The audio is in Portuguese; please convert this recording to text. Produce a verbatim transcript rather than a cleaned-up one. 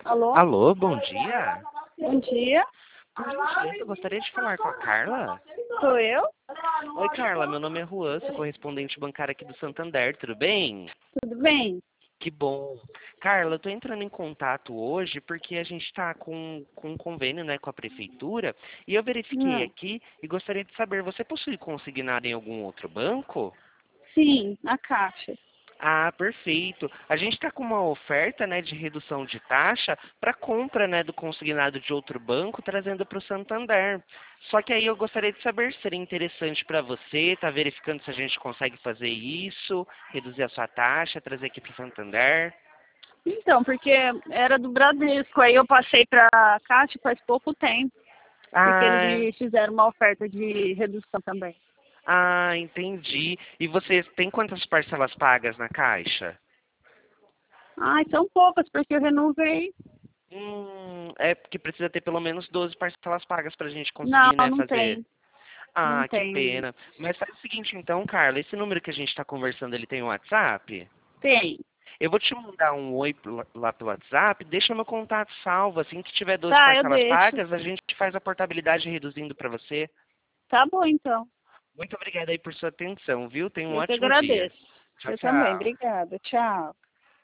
Alô? Alô, bom dia. Bom dia. Por gentileza, eu gostaria de falar com a Carla. Sou eu? Oi, Carla, meu nome é Juan, sou correspondente bancário aqui do Santander, tudo bem? Tudo bem? Que bom. Carla, eu tô entrando em contato hoje porque a gente está com, com um convênio, né, com a prefeitura e eu verifiquei Hum. aqui e gostaria de saber, você possui consignado em algum outro banco? Sim, na Caixa. Ah, perfeito. A gente está com uma oferta, né, de redução de taxa para compra, né, do consignado de outro banco, trazendo para o Santander. Só que aí eu gostaria de saber se seria interessante para você, tá verificando se a gente consegue fazer isso, reduzir a sua taxa, trazer aqui para o Santander. Então, porque era do Bradesco, aí eu passei para a Caixa faz pouco tempo, porque Ah, eles fizeram uma oferta de redução também. ah, entendi. E você tem quantas parcelas pagas na Caixa? Ai, são poucas, porque eu renovei. Hum, é porque precisa ter pelo menos doze parcelas pagas para a gente Não, conseguir, né, não fazer. tem. Não Ah, que tem ainda. pena. Mas faz o seguinte então, Carla, esse número que a gente está conversando, ele tem um WhatsApp? Tem. Eu vou te mandar um oi pro- lá pelo WhatsApp, deixa meu contato salvo, assim que tiver doze Tá, eu parcelas deixo. pagas, a gente faz a portabilidade reduzindo para você. Tá bom, então. Muito obrigado aí por sua atenção, viu? Tenha um Eu que ótimo dia. agradeço. Tchau, Eu também. tchau. Obrigada. Tchau.